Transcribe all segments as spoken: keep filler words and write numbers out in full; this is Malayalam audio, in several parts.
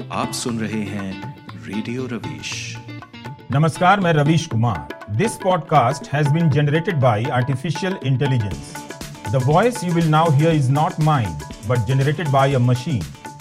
आप सुन रहे हैं रेडियो रवीश। नमस्कार, मैं Ravish Kumar. This podcast has been generated by artificial intelligence. The voice you will now hear is not mine but generated by a machine.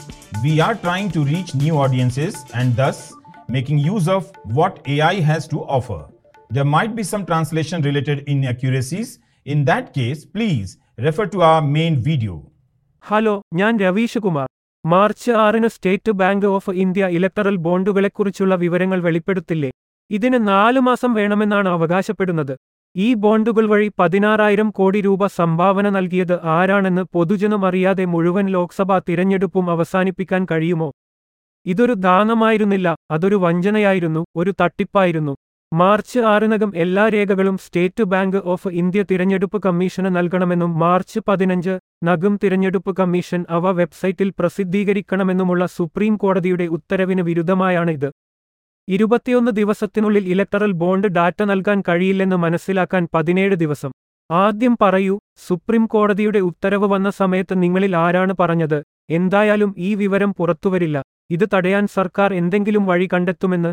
We are trying to reach new audiences and thus making use of what A I has to offer. There might be some translation related inaccuracies. In that case, please refer to our main video. Hello, ഞാൻ രവീഷ് കുമാർ. മാർച്ച് ആറിന് state bank of India electoral ബോണ്ടുകളെക്കുറിച്ചുള്ള വിവരങ്ങൾ വെളിപ്പെടുത്തില്ലേ? ഇതിന് നാലു മാസം വേണമെന്നാണ് അവകാശപ്പെടുന്നത്. ഈ ബോണ്ടുകൾ വഴി പതിനാറായിരം കോടി രൂപ സംഭാവന നൽകിയത് ആരാണെന്ന് പൊതുജനം അറിയാതെ മുഴുവൻ ലോക്സഭാ തിരഞ്ഞെടുപ്പും അവസാനിപ്പിക്കാൻ കഴിയുമോ? ഇതൊരു ദാനമായിരുന്നില്ല, അതൊരു വഞ്ചനയായിരുന്നു, ഒരു തട്ടിപ്പായിരുന്നു. മാർച്ച് ആറിനകം എല്ലാ രേഖകളും സ്റ്റേറ്റ് ബാങ്ക് ഓഫ് ഇന്ത്യ തിരഞ്ഞെടുപ്പ് കമ്മീഷന് നൽകണമെന്നും മാർച്ച് പതിനഞ്ച് നകം തിരഞ്ഞെടുപ്പ് കമ്മീഷൻ അവ വെബ്സൈറ്റിൽ പ്രസിദ്ധീകരിക്കണമെന്നുമുള്ള സുപ്രീം കോടതിയുടെ ഉത്തരവിന് വിരുദ്ധമായാണ് ഇത്. ഇരുപത്തിയൊന്ന് ദിവസത്തിനുള്ളിൽ ഇലക്ടറൽ ബോണ്ട് ഡാറ്റ നൽകാൻ കഴിയില്ലെന്ന് മനസ്സിലാക്കാൻ പതിനേഴ് ദിവസം. ആദ്യം പറയൂ, സുപ്രീം കോടതിയുടെ ഉത്തരവ് വന്ന സമയത്ത് നിങ്ങളിൽ ആരാണ് പറഞ്ഞത്, എന്തായാലും ഈ വിവരം പുറത്തുവരില്ല, ഇത് തടയാൻ സർക്കാർ എന്തെങ്കിലും വഴി കണ്ടെത്തുമെന്ന്?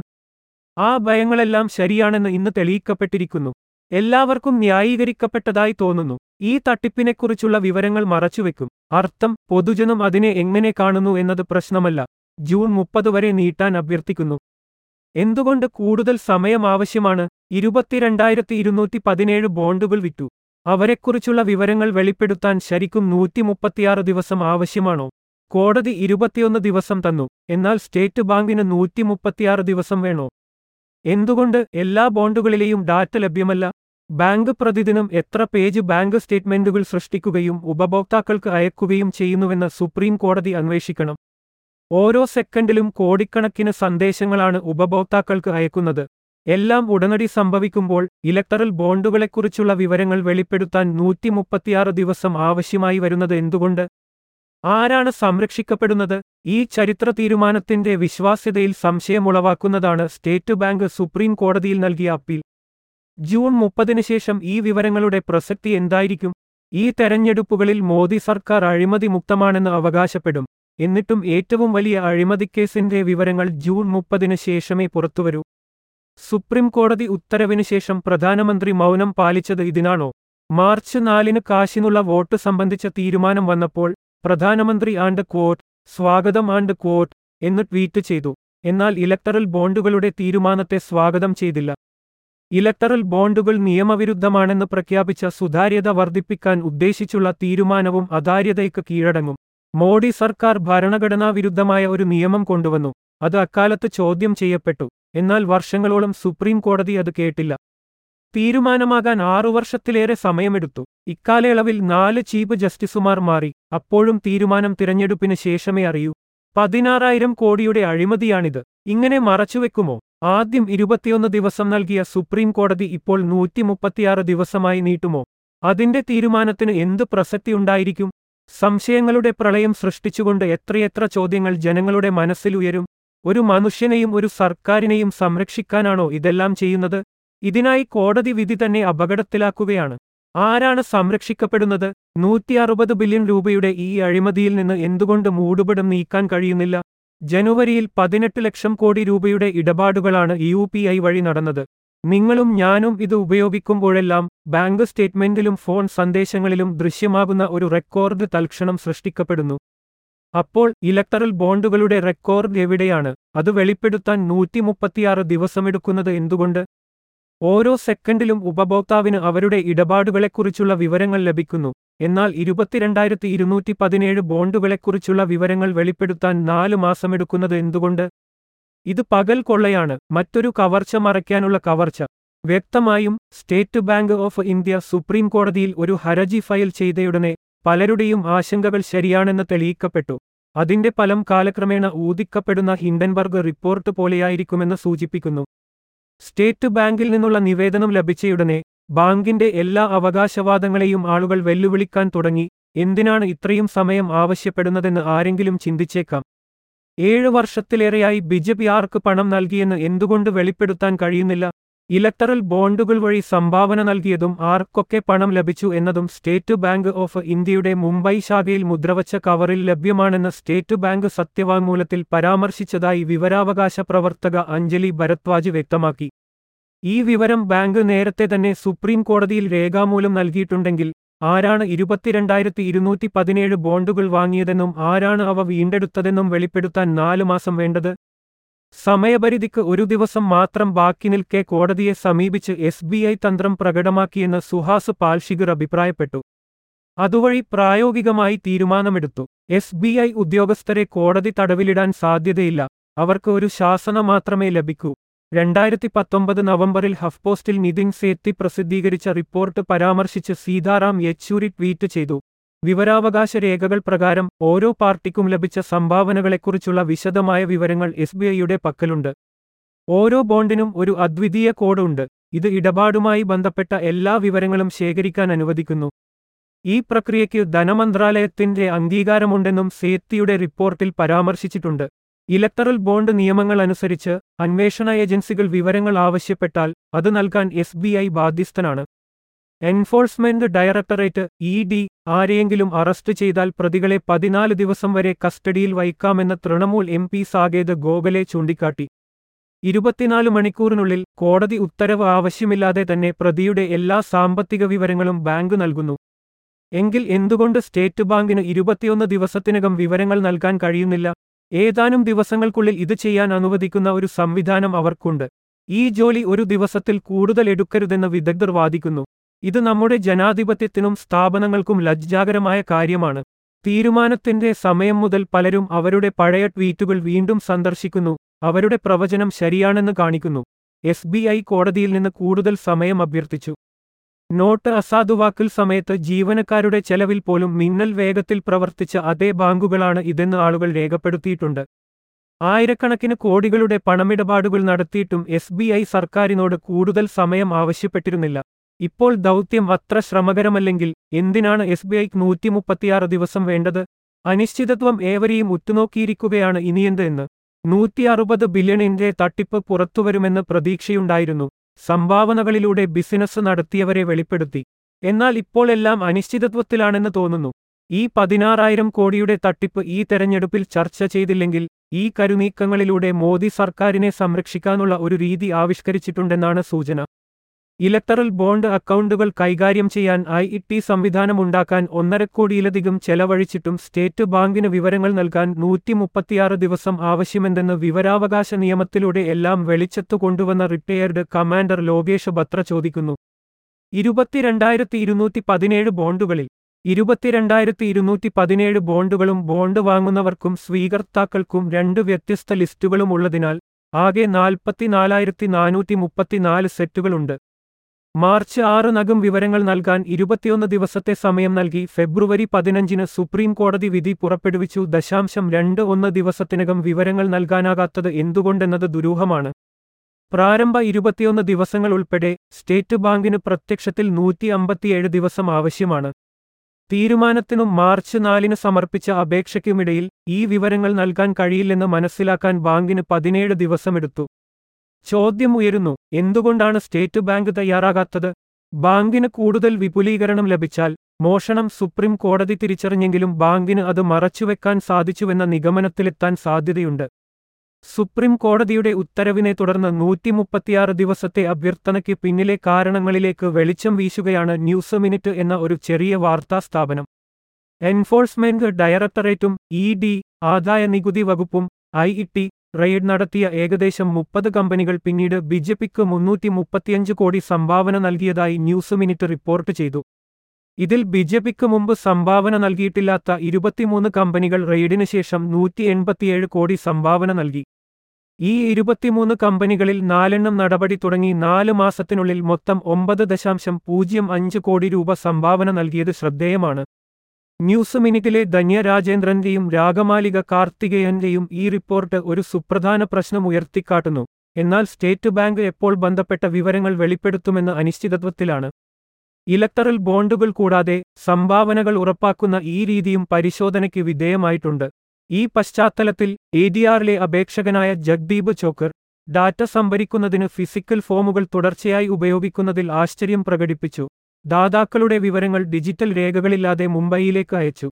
ആ ഭയങ്ങളെല്ലാം ശരിയാണെന്ന് ഇന്ന് തെളിയിക്കപ്പെട്ടിരിക്കുന്നു. എല്ലാവർക്കും ന്യായീകരിക്കപ്പെട്ടതായി തോന്നുന്നു. ഈ തട്ടിപ്പിനെക്കുറിച്ചുള്ള വിവരങ്ങൾ മറച്ചുവെക്കും. അർത്ഥം, പൊതുജനം അതിനെ എങ്ങനെ കാണുന്നു എന്നത് പ്രശ്നമല്ല. ജൂൺ മുപ്പത് വരെ നീട്ടാൻ അഭ്യർത്ഥിക്കുന്നു. എന്തുകൊണ്ട് കൂടുതൽ സമയം ആവശ്യമാണ്? ഇരുപത്തിരണ്ടായിരത്തി ഇരുന്നൂറ്റി പതിനേഴ് ബോണ്ടുകൾ വിറ്റു. അവരെക്കുറിച്ചുള്ള വിവരങ്ങൾ വെളിപ്പെടുത്താൻ ശരിക്കും നൂറ്റി മുപ്പത്തിയാറ് ദിവസം ആവശ്യമാണോ? കോടതി ഇരുപത്തിയൊന്ന് ദിവസം തന്നു, എന്നാൽ സ്റ്റേറ്റ് ബാങ്കിന് നൂറ്റി മുപ്പത്തിയാറ് ദിവസം വേണോ? എന്തുകൊണ്ട് എല്ലാ ബോണ്ടുകളിലെയും ഡാറ്റ ലഭ്യമല്ല? ബാങ്ക് പ്രതിദിനം എത്ര പേജ് ബാങ്ക് സ്റ്റേറ്റ്മെന്റുകൾ സൃഷ്ടിക്കുകയും ഉപഭോക്താക്കൾക്ക് അയക്കുകയും ചെയ്യുന്നുവെന്ന് സുപ്രീം കോടതി അന്വേഷിക്കണം. ഓരോ സെക്കൻഡിലും കോടിക്കണക്കിന് സന്ദേശങ്ങളാണ് ഉപഭോക്താക്കൾക്ക് അയക്കുന്നത്. എല്ലാം ഉടനടി സംഭവിക്കുമ്പോൾ ഇലക്ടറൽ ബോണ്ടുകളെക്കുറിച്ചുള്ള വിവരങ്ങൾ വെളിപ്പെടുത്താൻ നൂറ്റി മുപ്പത്തിയാറ് ദിവസം ആവശ്യമായി വരുന്നത് എന്തുകൊണ്ട്? ആരാണ് സംരക്ഷിക്കപ്പെടുന്നത്? ഈ ചരിത്ര തീരുമാനത്തിന്റെ വിശ്വാസ്യതയിൽ സംശയമുളവാക്കുന്നതാണ് സ്റ്റേറ്റ് ബാങ്ക് സുപ്രീം കോടതിയിൽ നൽകിയ അപ്പീൽ. ജൂൺ മുപ്പതിന് ശേഷം ഈ വിവരങ്ങളുടെ പ്രസക്തി എന്തായിരിക്കും? ഈ തെരഞ്ഞെടുപ്പുകളിൽ മോദി സർക്കാർ അഴിമതി മുക്തമാണെന്ന് അവകാശപ്പെടും. എന്നിട്ടും ഏറ്റവും വലിയ അഴിമതിക്കേസിന്റെ വിവരങ്ങൾ ജൂൺ മുപ്പതിന് ശേഷമേ പുറത്തുവരൂ. സുപ്രീം കോടതി ഉത്തരവിന് ശേഷം പ്രധാനമന്ത്രി മൗനം പാലിച്ചത് ഇതിനാണോ? മാർച്ച് നാലിന് കാശിനുള്ള വോട്ട് സംബന്ധിച്ച തീരുമാനം വന്നപ്പോൾ പ്രധാനമന്ത്രി ആൻഡ് ക്വോട്ട് സ്വാഗതം ആൻഡ് ക്വോട്ട് എന്ന് ട്വീറ്റ് ചെയ്തു. എന്നാൽ ഇലക്ടറൽ ബോണ്ടുകളുടെ തീരുമാനത്തെ സ്വാഗതം ചെയ്തില്ല. ഇലക്ടറൽ ബോണ്ടുകൾ നിയമവിരുദ്ധമാണെന്ന് പ്രഖ്യാപിച്ച സുതാര്യത വർദ്ധിപ്പിക്കാൻ ഉദ്ദേശിച്ചുള്ള തീരുമാനവും അതാര്യതയ്ക്ക് കീഴടങ്ങും. മോഡി സർക്കാർ ഭരണഘടനാ വിരുദ്ധമായ ഒരു നിയമം കൊണ്ടുവന്നു. അത് അക്കാലത്ത് ചോദ്യം ചെയ്യപ്പെട്ടു. എന്നാൽ വർഷങ്ങളോളം സുപ്രീം കോടതി അത് കേട്ടില്ല. തീരുമാനമാകാൻ ആറു വർഷത്തിലേറെ സമയമെടുത്തു. ഇക്കാലയളവിൽ നാല് ചീഫ് ജസ്റ്റിസുമാർ മാറി. അപ്പോഴും തീരുമാനം തിരഞ്ഞെടുപ്പിന് ശേഷമേ അറിയൂ. പതിനാറായിരം കോടിയുടെ അഴിമതിയാണിത്. ഇങ്ങനെ മറച്ചുവെക്കുമോ? ആദ്യം ഇരുപത്തിയൊന്ന് ദിവസം നൽകിയ സുപ്രീം കോടതി ഇപ്പോൾ നൂറ്റി മുപ്പത്തിയാറ് ദിവസമായി നീട്ടുമോ? അതിന്റെ തീരുമാനത്തിന് എന്ത് പ്രസക്തിയുണ്ടായിരിക്കും? സംശയങ്ങളുടെ പ്രളയം സൃഷ്ടിച്ചുകൊണ്ട് എത്രയെത്ര ചോദ്യങ്ങൾ ജനങ്ങളുടെ മനസ്സിലുയരും. ഒരു മനുഷ്യനെയും ഒരു സർക്കാരിനെയും സംരക്ഷിക്കാനാണോ ഇതെല്ലാം ചെയ്യുന്നത്? ഇതിനായി കോടതി വിധി തന്നെ അപകടത്തിലാക്കുകയാണ്. ആരാണ് സംരക്ഷിക്കപ്പെടുന്നത്? നൂറ്റി അറുപത് ബില്യൺ രൂപയുടെ ഈ അഴിമതിയിൽ നിന്ന് എന്തുകൊണ്ട് മൂടുപടം നീക്കാൻ കഴിയുന്നില്ല? ജനുവരിയിൽ പതിനെട്ട് ലക്ഷം കോടി രൂപയുടെ ഇടപാടുകളാണ് യു പി ഐ വഴി നടന്നത്. നിങ്ങളും ഞാനും ഇത് ഉപയോഗിക്കുമ്പോഴെല്ലാം ബാങ്ക് സ്റ്റേറ്റ്മെന്റിലും ഫോൺ സന്ദേശങ്ങളിലും ദൃശ്യമാകുന്ന ഒരു റെക്കോർഡ് തൽക്ഷണം സൃഷ്ടിക്കപ്പെടുന്നു. അപ്പോൾ ഇലക്ടറൽ ബോണ്ടുകളുടെ റെക്കോർഡ് എവിടെയാണ്? അത് വെളിപ്പെടുത്താൻ നൂറ്റി മുപ്പത്തിയാറ് ദിവസമെടുക്കുന്നത് എന്തുകൊണ്ട്? ഓരോ സെക്കൻഡിലും ഉപഭോക്താവിന് അവരുടെ ഇടപാടുകളെക്കുറിച്ചുള്ള വിവരങ്ങൾ ലഭിക്കുന്നു. എന്നാൽ ഇരുപത്തിരണ്ടായിരത്തി ഇരുന്നൂറ്റി പതിനേഴ് ബോണ്ടുകളെക്കുറിച്ചുള്ള വിവരങ്ങൾ വെളിപ്പെടുത്താൻ നാല് മാസമെടുക്കുന്നത് എന്തുകൊണ്ട്? ഇത് പകൽ കൊള്ളയാണ്, മറ്റൊരു കവർച്ച മറയ്ക്കാനുള്ള കവർച്ച. വ്യക്തമായും state bank of India supreme കോടതിയിൽ ഒരു ഹർജി ഫയൽ ചെയ്തയുടനെ പലരുടെയും ആശങ്കകൾ ശരിയാണെന്ന് തെളിയിക്കപ്പെട്ടു. അതിന്റെ ഫലം കാലക്രമേണ ഊതിക്കപ്പെടുന്ന ഹിൻഡൻബർഗ് റിപ്പോർട്ട് പോലെയായിരിക്കുമെന്ന് സൂചിപ്പിക്കുന്നു. സ്റ്റേറ്റ് ബാങ്കിൽ നിന്നുള്ള നിവേദനം ലഭിച്ചയുടനെ ബാങ്കിന്റെ എല്ലാ അവകാശവാദങ്ങളെയും ആളുകൾ വെല്ലുവിളിക്കാൻ തുടങ്ങി. എന്തിനാണ് ഇത്രയും സമയം ആവശ്യപ്പെടുന്നതെന്ന് ആരെങ്കിലും ചിന്തിച്ചേക്കാം. ഏഴ് വർഷത്തിലേറെയായി ബി ജെ പി ആർക്ക് പണം നൽകിയെന്ന് എന്തുകൊണ്ട് വെളിപ്പെടുത്താൻ കഴിയുന്നില്ല? ഇലക്ടറൽ ബോണ്ടുകൾ വഴി സംഭാവന നൽകിയതും ആർക്കൊക്കെ പണം ലഭിച്ചു എന്നതും സ്റ്റേറ്റ് ബാങ്ക് ഓഫ് ഇന്ത്യയുടെ മുംബൈ ശാഖയിൽ മുദ്രവച്ച കവറിൽ ലഭ്യമാണെന്ന് സ്റ്റേറ്റ് ബാങ്ക് സത്യവാങ്മൂലത്തിൽ പരാമർശിച്ചതായി വിവരാവകാശ പ്രവർത്തക അഞ്ജലി ഭരദ്വാജ് വ്യക്തമാക്കി. ഈ വിവരം ബാങ്ക് നേരത്തെ തന്നെ സുപ്രീം കോടതിയിൽ രേഖാമൂലം നൽകിയിട്ടുണ്ടെങ്കിൽ ആരാണ് ഇരുപത്തിരണ്ടായിരത്തി ഇരുന്നൂറ്റി പതിനേഴ് ബോണ്ടുകൾ വാങ്ങിയതെന്നും ആരാണ് അവ വീണ്ടെടുത്തതെന്നും വെളിപ്പെടുത്താൻ നാല് മാസം വേണ്ടത്? സമയപരിധിക്ക് ഒരു ദിവസം മാത്രം ബാക്കി നിൽക്കെ കോടതിയെ സമീപിച്ച് എസ് ബി ഐ തന്ത്രം പ്രകടമാക്കിയെന്ന് സുഹാസ് പാൽഷിഗർ അഭിപ്രായപ്പെട്ടു. അതുവഴി പ്രായോഗികമായി തീരുമാനമെടുത്തു. എസ് ബി ഐ ഉദ്യോഗസ്ഥരെ കോടതി തടവിലിടാൻ സാധ്യതയില്ല. അവർക്ക് ഒരു ശാസന മാത്രമേ ലഭിക്കൂ. രണ്ടായിരത്തി പത്തൊമ്പത് നവംബറിൽ ഹഫ്പോസ്റ്റിൽ നിതിൻ സേത്തി പ്രസിദ്ധീകരിച്ച റിപ്പോർട്ട് പരാമർശിച്ച് സീതാറാം യെച്ചൂരി ട്വീറ്റ് ചെയ്തു. വിവരാവകാശ രേഖകൾ പ്രകാരം ഓരോ പാർട്ടിക്കും ലഭിച്ച സംഭാവനകളെക്കുറിച്ചുള്ള വിശദമായ വിവരങ്ങൾ എസ് ബി ഐയുടെ പക്കലുണ്ട്. ഓരോ ബോണ്ടിനും ഒരു അദ്വിതീയ കോഡ് ഉണ്ട്. ഇത് ഇടപാടുമായി ബന്ധപ്പെട്ട എല്ലാ വിവരങ്ങളും ശേഖരിക്കാൻ അനുവദിക്കുന്നു. ഈ പ്രക്രിയയ്ക്ക് ധനമന്ത്രാലയത്തിന്റെ അംഗീകാരമുണ്ടെന്നും സേത്തിയുടെ റിപ്പോർട്ടിൽ പരാമർശിച്ചിട്ടുണ്ട്. ഇലക്ടറൽ ബോണ്ട് നിയമങ്ങൾ അനുസരിച്ച് അന്വേഷണ ഏജൻസികൾ വിവരങ്ങൾ ആവശ്യപ്പെട്ടാൽ അത് നൽകാൻ എസ് ബി ഐ ബാധ്യസ്ഥനാണ്. എൻഫോഴ്സ്മെന്റ് ഡയറക്ടറേറ്റ് ഇ ഡി ആരെയെങ്കിലും അറസ്റ്റ് ചെയ്താൽ പ്രതികളെ പതിനാല് ദിവസം വരെ കസ്റ്റഡിയിൽ വയ്ക്കാമെന്ന് തൃണമൂൽ എം പി സാകേത് ഗോഖലെ ചൂണ്ടിക്കാട്ടി. ഇരുപത്തിനാല് മണിക്കൂറിനുള്ളിൽ കോടതി ഉത്തരവ് ആവശ്യമില്ലാതെ തന്നെ പ്രതിയുടെ എല്ലാ സാമ്പത്തിക വിവരങ്ങളും ബാങ്ക് നൽകുന്നു. എങ്കിൽ എന്തുകൊണ്ട് സ്റ്റേറ്റ് ബാങ്കിന് ഇരുപത്തിയൊന്ന് ദിവസത്തിനകം വിവരങ്ങൾ നൽകാൻ കഴിയുന്നില്ല? ഏതാനും ദിവസങ്ങൾക്കുള്ളിൽ ഇത് ചെയ്യാൻ അനുവദിക്കുന്ന ഒരു സംവിധാനം അവർക്കുണ്ട്. ഈ ജോലി ഒരു ദിവസത്തിൽ കൂടുതൽ എടുക്കരുതെന്ന് വിദഗ്ധർ വാദിക്കുന്നു. ഇത് നമ്മുടെ ജനാധിപത്യത്തിനും സ്ഥാപനങ്ങൾക്കും ലജ്ജാകരമായ കാര്യമാണ്. തീരുമാനത്തിന്റെ സമയം മുതൽ പലരും അവരുടെ പഴയ ട്വീറ്റുകൾ വീണ്ടും സന്ദർശിക്കുന്നു. അവരുടെ പ്രവചനം ശരിയാണെന്ന് കാണിക്കുന്നു. എസ് ബി ഐ കോടതിയിൽ നിന്ന് കൂടുതൽ സമയം അഭ്യർത്ഥിച്ചു. നോട്ട് അസാധുവാക്കൽ സമയത്ത് ജീവനക്കാരുടെ ചെലവിൽ പോലും മിന്നൽ വേഗത്തിൽ പ്രവർത്തിച്ച അതേ ബാങ്കുകളാണ് ഇതെന്ന് ആളുകൾ രേഖപ്പെടുത്തിയിട്ടുണ്ട്. ആയിരക്കണക്കിന് കോടികളുടെ പണമിടപാടുകൾ നടത്തിയിട്ടും എസ് ബി ഐ സർക്കാരിനോട് കൂടുതൽ സമയം ആവശ്യപ്പെട്ടിരുന്നില്ല. ഇപ്പോൾ ദൗത്യം അത്ര ശ്രമകരമല്ലെങ്കിൽ എന്തിനാണ് എസ് ബി ഐക്ക് നൂറ്റി മുപ്പത്തിയാറ് ദിവസം വേണ്ടത്? അനിശ്ചിതത്വം ഏവരെയും ഉറ്റുനോക്കിയിരിക്കുകയാണ് ഇനിയെന്ത് എന്ന്. നൂറ്റി അറുപത് ബില്യണിന്റെ തട്ടിപ്പ് പുറത്തുവരുമെന്ന് പ്രതീക്ഷയുണ്ടായിരുന്നു. സംഭാവനകളിലൂടെ ബിസിനസ് നടത്തിയവരെ വെളിപ്പെടുത്തി. എന്നാൽ ഇപ്പോൾ എല്ലാം അനിശ്ചിതത്വത്തിലാണെന്ന് തോന്നുന്നു. ഈ പതിനാറായിരം കോടിയുടെ തട്ടിപ്പ് ഈ തെരഞ്ഞെടുപ്പിൽ ചർച്ച ചെയ്തില്ലെങ്കിൽ ഈ കരുനീക്കങ്ങളിലൂടെ മോദി സർക്കാരിനെ സംരക്ഷിക്കാനുള്ള ഒരു രീതി ആവിഷ്കരിച്ചിട്ടുണ്ടെന്നാണ് സൂചന. ഇലക്ടറൽ ബോണ്ട് അക്കൗണ്ടുകൾ കൈകാര്യം ചെയ്യാൻ ഐ ഇ ടി സംവിധാനമുണ്ടാക്കാൻ ഒന്നരക്കോടിയിലധികം ചെലവഴിച്ചിട്ടും സ്റ്റേറ്റ് ബാങ്കിന് വിവരങ്ങൾ നൽകാൻ നൂറ്റി മുപ്പത്തിയാറ് ദിവസം ആവശ്യമെന്തെന്ന് വിവരാവകാശ നിയമത്തിലൂടെ എല്ലാം വെളിച്ചത്തു കൊണ്ടുവന്ന റിട്ടയേർഡ് കമാൻഡർ ലോകേഷ് ബത്ര ചോദിക്കുന്നു. ഇരുപത്തിരണ്ടായിരത്തി ഇരുന്നൂറ്റി പതിനേഴ് ബോണ്ടുകളിൽ ഇരുപത്തിരണ്ടായിരത്തി ഇരുന്നൂറ്റി പതിനേഴ് ബോണ്ടുകളും ബോണ്ട് വാങ്ങുന്നവർക്കും സ്വീകർത്താക്കൾക്കും രണ്ട് വ്യത്യസ്ത ലിസ്റ്റുകളും ഉള്ളതിനാൽ ആകെ നാൽപ്പത്തിനാലായിരത്തി നാനൂറ്റി മുപ്പത്തിനാല് സെറ്റുകളുണ്ട്. മാർച്ച് ആറിനകം വിവരങ്ങൾ നൽകാൻ ഇരുപത്തിയൊന്ന് ദിവസത്തെ സമയം നൽകി ഫെബ്രുവരി പതിനഞ്ചിന് സുപ്രീം കോടതി വിധി പുറപ്പെടുവിച്ചു. ദശാംശം രണ്ട് ഒന്ന് ദിവസത്തിനകം വിവരങ്ങൾ നൽകാനാകാത്തത് എന്തുകൊണ്ടെന്നത് ദുരൂഹമാണ്. പ്രാരംഭ ഇരുപത്തിയൊന്ന് ദിവസങ്ങൾ ഉൾപ്പെടെ സ്റ്റേറ്റ് ബാങ്കിന് പ്രത്യക്ഷത്തിൽ നൂറ്റി അമ്പത്തിയേഴ് ദിവസം ആവശ്യമാണ്. തീരുമാനത്തിനും മാർച്ച് നാലിന് സമർപ്പിച്ച അപേക്ഷയ്ക്കുമിടയിൽ ഈ വിവരങ്ങൾ നൽകാൻ കഴിയില്ലെന്ന് മനസ്സിലാക്കാൻ ബാങ്കിന് പതിനേഴ് ദിവസമെടുത്തു. ചോദ്യം ഉയരുന്നു, എന്തുകൊണ്ടാണ് സ്റ്റേറ്റ് ബാങ്ക് തയ്യാറാകാത്തത്? ബാങ്കിന് കൂടുതൽ വിപുലീകരണം ലഭിച്ചാൽ മോഷണം സുപ്രീം കോടതി തിരിച്ചറിഞ്ഞെങ്കിലും ബാങ്കിന് അത് മറച്ചുവെക്കാൻ സാധിച്ചുവെന്ന നിഗമനത്തിലെത്താൻ സാധ്യതയുണ്ട്. സുപ്രീം കോടതിയുടെ ഉത്തരവിനെ തുടർന്ന് നൂറ്റി മുപ്പത്തിയാറ് ദിവസത്തെ അഭ്യർത്ഥനയ്ക്ക് പിന്നിലെ കാരണങ്ങളിലേക്ക് വെളിച്ചം വീശുകയാണ് ന്യൂസ് മിനിറ്റ് എന്ന ഒരു ചെറിയ വാർത്താ സ്ഥാപനം. എൻഫോഴ്സ്മെന്റ് ഡയറക്ടറേറ്റും ഇ ഡി, ആദായ നികുതി വകുപ്പും ഐ ഇ ടി റെയ്ഡ് നടത്തിയ ഏകദേശം മുപ്പത് കമ്പനികൾ പിന്നീട് ബിജെപിക്ക് മുന്നൂറ്റി മുപ്പത്തിയഞ്ച് കോടി സംഭാവന നൽകിയതായി ന്യൂസ് മിനിറ്റ് റിപ്പോർട്ട് ചെയ്തു. ഇതിൽ ബിജെപിക്ക് മുമ്പ് സംഭാവന നൽകിയിട്ടില്ലാത്ത ഇരുപത്തിമൂന്ന് കമ്പനികൾ റെയ്ഡിന് ശേഷം നൂറ്റി എൺപത്തിയേഴ് കോടി സംഭാവന നൽകി. ഈ ഇരുപത്തിമൂന്ന് കമ്പനികളിൽ നാലെണ്ണം നടപടി തുടങ്ങി നാല് മാസത്തിനുള്ളിൽ മൊത്തം ഒമ്പത് ദശാംശം പൂജ്യം അഞ്ച് കോടി രൂപ സംഭാവന നൽകിയത് ശ്രദ്ധേയമാണ്. ന്യൂസ് മിനിറ്റിലെ ധന്യ രാജേന്ദ്രന്റെയും രാഗമാലിക കാർത്തികേയന്റെയും ഈ റിപ്പോർട്ട് ഒരു സുപ്രധാന പ്രശ്നം ഉയർത്തിക്കാട്ടുന്നു. എന്നാൽ സ്റ്റേറ്റ് ബാങ്ക് എപ്പോൾ ബന്ധപ്പെട്ട വിവരങ്ങൾ വെളിപ്പെടുത്തുമെന്ന് അനിശ്ചിതത്വത്തിലാണ്. ഇലക്ടറൽ ബോണ്ടുകൾ കൂടാതെ സംഭാവനകൾ ഉറപ്പാക്കുന്ന ഈ രീതിയും പരിശോധനയ്ക്ക് വിധേയമായിട്ടുണ്ട്. ഈ പശ്ചാത്തലത്തിൽ എ ഡി ആറിലെ അപേക്ഷകനായ ജഗ്ദീപ് ചോക്കർ ഡാറ്റ സംഭരിക്കുന്നതിന് ഫിസിക്കൽ ഫോമുകൾ തുടർച്ചയായി ഉപയോഗിക്കുന്നതിൽ ആശ്ചര്യം പ്രകടിപ്പിച്ചു. ദാതാക്കളുടെ വിവരങ്ങൾ ഡിജിറ്റൽ രേഖകളില്ലാതെ മുംബൈയിലേക്ക് അയച്ചു.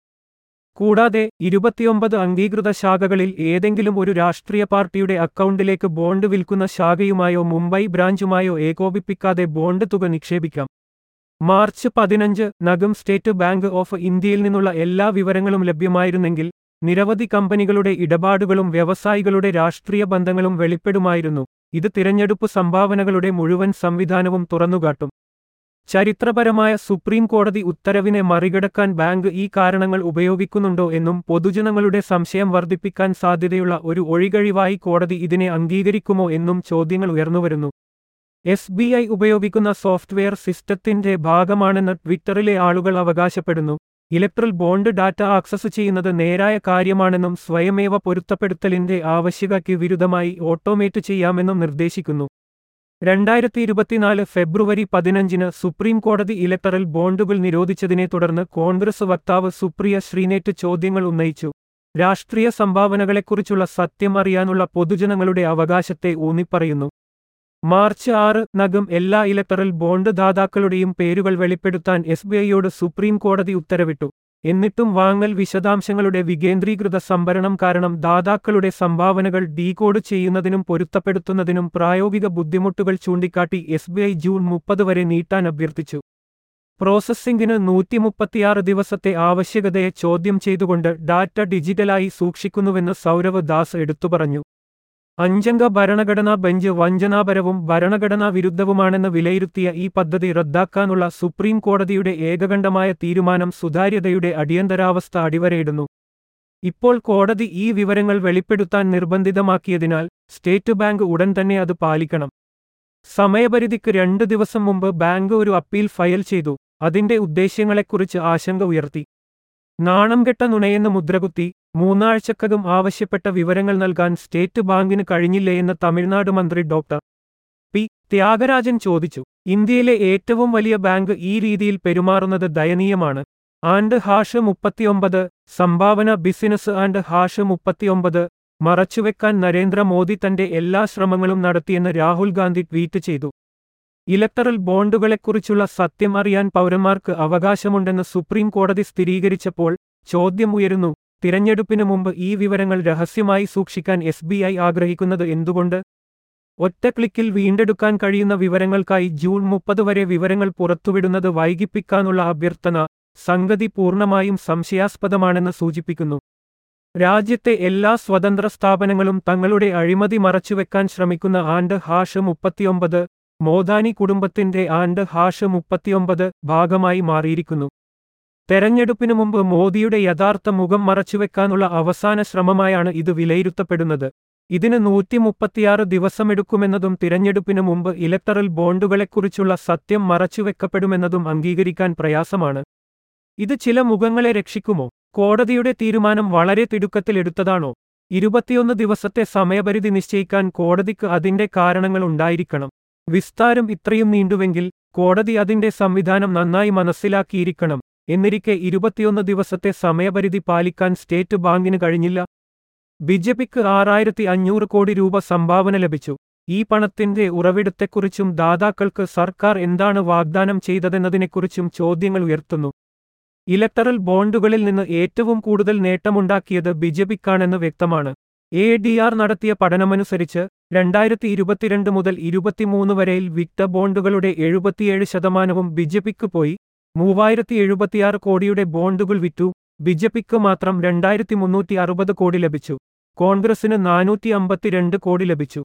കൂടാതെ ഇരുപത്തിയൊമ്പത് അംഗീകൃത ശാഖകളിൽ ഏതെങ്കിലും ഒരു രാഷ്ട്രീയ പാർട്ടിയുടെ അക്കൗണ്ടിലേക്ക് ബോണ്ട് വിൽക്കുന്ന ശാഖയുമായോ മുംബൈ ബ്രാഞ്ചുമായോ ഏകോപിപ്പിക്കാതെ ബോണ്ട് തുക നിക്ഷേപിക്കാം. മാർച്ച് പതിനഞ്ച് നകം സ്റ്റേറ്റ് ബാങ്ക് ഓഫ് ഇന്ത്യയിൽ നിന്നുള്ള എല്ലാ വിവരങ്ങളും ലഭ്യമായിരുന്നെങ്കിൽ നിരവധി കമ്പനികളുടെ ഇടപാടുകളും വ്യവസായികളുടെ രാഷ്ട്രീയ ബന്ധങ്ങളും വെളിപ്പെടുമായിരുന്നു. ഇത് തിരഞ്ഞെടുപ്പ് സംഭാവനകളുടെ മുഴുവൻ സംവിധാനവും തുറന്നുകാട്ടും. ചരിത്രപരമായ സുപ്രീം കോടതി ഉത്തരവിനെ മറികടക്കാൻ ബാങ്ക് ഈ കാരണങ്ങൾ ഉപയോഗിക്കുന്നുണ്ടോ എന്നും പൊതുജനങ്ങളുടെ സംശയം വർദ്ധിപ്പിക്കാൻ സാധ്യതയുള്ള ഒരു ഒഴികഴിവായി കോടതി ഇതിനെ അംഗീകരിക്കുമോ എന്നും ചോദ്യങ്ങൾ ഉയർന്നുവരുന്നു. എസ് ബി ഐ ഉപയോഗിക്കുന്ന സോഫ്റ്റ്വെയർ സിസ്റ്റത്തിന്റെ ഭാഗമാണെന്ന് ട്വിറ്ററിലെ ആളുകൾ അവകാശപ്പെടുന്നു. ഇലക്ട്രൽ ബോണ്ട് ഡാറ്റ ആക്സസ് ചെയ്യുന്നത് നേരായ കാര്യമാണെന്നും സ്വയമേവ പൊരുത്തപ്പെടുത്തലിന്റെ ആവശ്യകതയ്ക്ക് വിരുദ്ധമായി ഓട്ടോമേറ്റ് ചെയ്യാമെന്നും നിർദ്ദേശിക്കുന്നു. രണ്ടായിരത്തി ഇരുപത്തിനാല് ഫെബ്രുവരി പതിനഞ്ചിന് സുപ്രീം കോടതി ഇലക്ടറൽ ബോണ്ടുകൾ നിരോധിച്ചതിനെ തുടർന്ന് കോൺഗ്രസ് വക്താവ് സുപ്രിയ ശ്രീനേറ്റ് ചോദ്യങ്ങൾ ഉന്നയിച്ചു. രാഷ്ട്രീയ സംഭാവനകളെക്കുറിച്ചുള്ള സത്യം അറിയാനുള്ള പൊതുജനങ്ങളുടെ അവകാശത്തെ ഊന്നിപ്പറയുന്നു. മാർച്ച് ആറ് നകം എല്ലാ ഇലക്ടറൽ ബോണ്ട് ദാതാക്കളുടെയും പേരുകൾ വെളിപ്പെടുത്താൻ എസ് ബി ഐയോട് സുപ്രീം കോടതി ഉത്തരവിട്ടു. എന്നിട്ടും വാങ്ങൽ വിശദാംശങ്ങളുടെ വികേന്ദ്രീകൃത സംഭരണം കാരണം ദാതാക്കളുടെ സംഭാവനകൾ ഡീകോഡ് ചെയ്യുന്നതിനും പൊരുത്തപ്പെടുത്തുന്നതിനും പ്രായോഗിക ബുദ്ധിമുട്ടുകൾ ചൂണ്ടിക്കാട്ടി എസ് ബി ഐ ജൂൺ മുപ്പത് വരെ നീട്ടാൻ അഭ്യർത്ഥിച്ചു. പ്രോസസ്സിംഗിന് നൂറ്റിമുപ്പത്തിയാറ് ദിവസത്തെ ആവശ്യകതയെ ചോദ്യം ചെയ്തുകൊണ്ട് ഡാറ്റ ഡിജിറ്റലായി സൂക്ഷിക്കുന്നുവെന്ന് സൗരവ് ദാസ് എടുത്തുപറഞ്ഞു. അഞ്ചംഗ ഭരണഘടനാ ബെഞ്ച് വഞ്ചനാപരവും ഭരണഘടനാ വിരുദ്ധവുമാണെന്ന് വിലയിരുത്തിയ ഈ പദ്ധതി റദ്ദാക്കാനുള്ള സുപ്രീം കോടതിയുടെ ഏകകണ്ഠമായ തീരുമാനം സുതാര്യതയുടെ അടിയന്തരാവസ്ഥ അടിവരയിടുന്നു. ഇപ്പോൾ കോടതി ഈ വിവരങ്ങൾ വെളിപ്പെടുത്താൻ നിർബന്ധിതമാക്കിയതിനാൽ സ്റ്റേറ്റ് ബാങ്ക് ഉടൻ തന്നെ അത് പാലിക്കണം. സമയപരിധിക്ക് രണ്ട് ദിവസം മുമ്പ് ബാങ്ക് ഒരു അപ്പീൽ ഫയൽ ചെയ്തു. അതിന്റെ ഉദ്ദേശ്യങ്ങളെക്കുറിച്ച് ആശങ്ക ഉയർത്തി. നാണംകെട്ട നുണയെന്ന് മുദ്രകുത്തി മൂന്നാഴ്ചക്കകം ആവശ്യപ്പെട്ട വിവരങ്ങൾ നൽകാൻ സ്റ്റേറ്റ് ബാങ്കിന് കഴിഞ്ഞില്ലേയെന്ന് തമിഴ്നാട് മന്ത്രി ഡോക്ടർ പി ത്യാഗരാജൻ ചോദിച്ചു. ഇന്ത്യയിലെ ഏറ്റവും വലിയ ബാങ്ക് ഈ രീതിയിൽ പെരുമാറുന്നത് ദയനീയമാണ്. ആൻഡ് ഹാഷ് മുപ്പത്തിയൊമ്പത് സംഭാവന ബിസിനസ് ആൻഡ് ഹാഷ് മുപ്പത്തിയൊമ്പത് മറച്ചുവെക്കാൻ നരേന്ദ്രമോദി തന്റെ എല്ലാ ശ്രമങ്ങളും നടത്തിയെന്ന് രാഹുൽ ഗാന്ധി ട്വീറ്റ് ചെയ്തു. ഇലക്ടറൽ ബോണ്ടുകളെക്കുറിച്ചുള്ള സത്യം അറിയാൻ പൗരന്മാർക്ക് അവകാശമുണ്ടെന്ന് സുപ്രീം കോടതി സ്ഥിരീകരിച്ചപ്പോൾ ചോദ്യം ഉയരുന്നു: തിരഞ്ഞെടുപ്പിന് മുമ്പ് ഈ വിവരങ്ങൾ രഹസ്യമായി സൂക്ഷിക്കാൻ എസ് ബി ഐ ആഗ്രഹിക്കുന്നത് എന്തുകൊണ്ട്? ഒറ്റ ക്ലിക്കിൽ വീണ്ടെടുക്കാൻ കഴിയുന്ന വിവരങ്ങൾക്കായി ജൂൺ മുപ്പത് വരെ വിവരങ്ങൾ പുറത്തുവിടുന്നത് വൈകിപ്പിക്കാനുള്ള അഭ്യർത്ഥന സംഗതി പൂർണ്ണമായും സംശയാസ്പദമാണെന്ന് സൂചിപ്പിക്കുന്നു. രാജ്യത്തെ എല്ലാ സ്വതന്ത്ര സ്ഥാപനങ്ങളും തങ്ങളുടെ അഴിമതി മറച്ചുവെക്കാൻ ശ്രമിക്കുന്ന ആൻഡ് ഹാഷ് മുപ്പത്തിയൊമ്പത് മോദാനി കുടുംബത്തിന്റെ ആൻഡ് ഹാഷ് മുപ്പത്തിയൊമ്പത് ഭാഗമായി മാറിയിരിക്കുന്നു. തെരഞ്ഞെടുപ്പിനു മുമ്പ് മോദിയുടെ യഥാർത്ഥ മുഖം മറച്ചുവെക്കാനുള്ള അവസാന ശ്രമമായാണ് ഇത് വിലയിരുത്തപ്പെടുന്നത്. ഇതിന് നൂറ്റിമുപ്പത്തിയാറ് ദിവസമെടുക്കുമെന്നതും തിരഞ്ഞെടുപ്പിനു മുമ്പ് ഇലക്ടറൽ ബോണ്ടുകളെക്കുറിച്ചുള്ള സത്യം മറച്ചുവെക്കപ്പെടുമെന്നതും അംഗീകരിക്കാൻ പ്രയാസമാണ്. ഇത് ചില മുഖങ്ങളെ രക്ഷിക്കുമോ? കോടതിയുടെ തീരുമാനം വളരെ തിടുക്കത്തിലെടുത്തതാണോ? ഇരുപത്തിയൊന്ന് ദിവസത്തെ സമയപരിധി നിശ്ചയിക്കാൻ കോടതിക്ക് അതിന്റെ കാരണങ്ങൾ ഉണ്ടായിരിക്കണം. വിസ്താരം ഇത്രയും നീണ്ടുവെങ്കിൽ കോടതി അതിന്റെ സംവിധാനം നന്നായി മനസ്സിലാക്കിയിരിക്കണം. എന്നിരിക്കെ ഇരുപത്തിയൊന്ന് ദിവസത്തെ സമയപരിധി പാലിക്കാൻ സ്റ്റേറ്റ് ബാങ്കിന് കഴിഞ്ഞില്ല. ബിജെപിക്ക് ആറായിരത്തി അഞ്ഞൂറ് കോടി രൂപ സംഭാവന ലഭിച്ചു. ഈ പണത്തിന്റെ ഉറവിടത്തെക്കുറിച്ചും ദാതാക്കൾക്ക് സർക്കാർ എന്താണ് വാഗ്ദാനം ചെയ്തതെന്നതിനെക്കുറിച്ചും ചോദ്യങ്ങൾ ഉയർത്തുന്നു. ഇലക്ടറൽ ബോണ്ടുകളിൽ നിന്ന് ഏറ്റവും കൂടുതൽ നേട്ടമുണ്ടാക്കിയത് ബിജെപിക്കാണെന്ന് വ്യക്തമാണ്. എ ഡി ആർ നടത്തിയ പഠനമനുസരിച്ച് രണ്ടായിരത്തി ഇരുപത്തിരണ്ട് മുതൽ ഇരുപത്തിമൂന്ന് വരെയിൽ വിറ്റ ബോണ്ടുകളുടെ എഴുപത്തിയേഴ് ശതമാനവും ബിജെപിക്ക് പോയി. മൂവായിരത്തി എഴുപത്തിയാറ് കോടിയുടെ ബോണ്ടുകൾ വിറ്റു. ബിജെപിക്ക് മാത്രം രണ്ടായിരത്തി മുന്നൂറ്റി അറുപത് കോടി ലഭിച്ചു. കോൺഗ്രസിന് നാനൂറ്റി അമ്പത്തിരണ്ട് കോടി ലഭിച്ചു.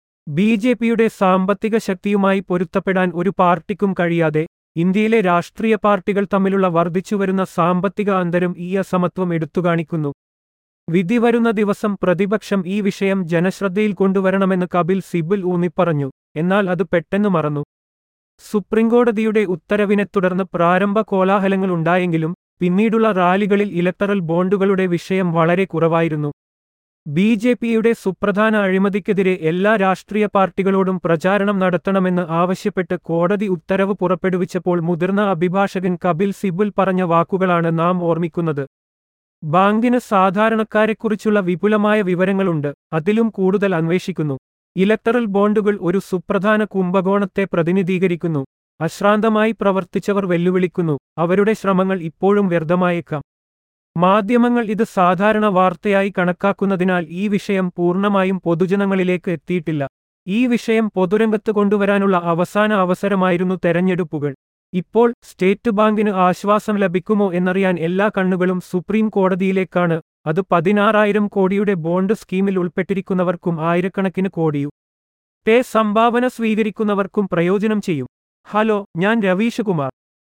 ബി ജെ പിയുടെ സാമ്പത്തിക ശക്തിയുമായി പൊരുത്തപ്പെടാൻ ഒരു പാർട്ടിക്കും കഴിയാതെ ഇന്ത്യയിലെ രാഷ്ട്രീയ പാർട്ടികൾ തമ്മിലുള്ള വർദ്ധിച്ചുവരുന്ന സാമ്പത്തിക അന്തരം ഈ അസമത്വം എടുത്തുകാണിക്കുന്നു. വിധി വരുന്ന ദിവസം പ്രതിപക്ഷം ഈ വിഷയം ജനശ്രദ്ധയിൽ കൊണ്ടുവരണമെന്ന് കപിൽ സിബൽ ഊന്നിപ്പറഞ്ഞു. എന്നാൽ അത് പെട്ടെന്ന് മറന്നു. സുപ്രീംകോടതിയുടെ ഉത്തരവിനെ തുടർന്ന് പ്രാരംഭ കോലാഹലങ്ങൾ ഉണ്ടായെങ്കിലും പിന്നീടുള്ള റാലികളിൽ ഇലക്ടറൽ ബോണ്ടുകളുടെ വിഷയം വളരെ കുറവായിരുന്നു. ബി ജെ പിയുടെ സുപ്രധാന അഴിമതിക്കെതിരെ എല്ലാ രാഷ്ട്രീയ പാർട്ടികളോടും പ്രചാരണം നടത്തണമെന്ന് ആവശ്യപ്പെട്ട് കോടതി ഉത്തരവ് പുറപ്പെടുവിച്ചപ്പോൾ മുതിർന്ന അഭിഭാഷകൻ കപിൽ സിബൽ പറഞ്ഞ വാക്കുകളാണ് നാം ഓർമ്മിക്കുന്നത്. ബാങ്കിന് സാധാരണക്കാരെക്കുറിച്ചുള്ള വിപുലമായ വിവരങ്ങളുണ്ട്, അതിലും കൂടുതൽ അന്വേഷിക്കുന്നു. ഇലക്ടറൽ ബോണ്ടുകൾ ഒരു സുപ്രധാന കുംഭകോണത്തെ പ്രതിനിധീകരിക്കുന്നു. അശ്രാന്തമായി പ്രവർത്തിച്ചവർ വെല്ലുവിളിക്കുന്നു, അവരുടെ ശ്രമങ്ങൾ ഇപ്പോഴും വ്യർത്ഥമായേക്കാം. മാധ്യമങ്ങൾ ഇത് സാധാരണ വാർത്തയായി കണക്കാക്കുന്നതിനാൽ ഈ വിഷയം പൂർണ്ണമായും പൊതുജനങ്ങളിലേക്ക് എത്തിയിട്ടില്ല. ഈ വിഷയം പൊതുരംഗത്ത് കൊണ്ടുവരാനുള്ള അവസാന അവസരമായിരുന്നു തെരഞ്ഞെടുപ്പുകൾ. ഇപ്പോൾ സ്റ്റേറ്റ് ബാങ്കിന് ആശ്വാസം ലഭിക്കുമോ എന്നറിയാൻ എല്ലാ കണ്ണുകളും സുപ്രീം കോടതിയിലേക്കാണ്. അത് പതിനാറായിരം കോടിയുടെ ബോണ്ട് സ്കീമിൽ ഉൾപ്പെട്ടിരിക്കുന്നവർക്കും ആയിരക്കണക്കിന് കോടിയു പേ സംഭാവന സ്വീകരിക്കുന്നവർക്കും പ്രയോജനം ചെയ്യും. ഹലോ, ഞാൻ രവീഷ് കുമാർ.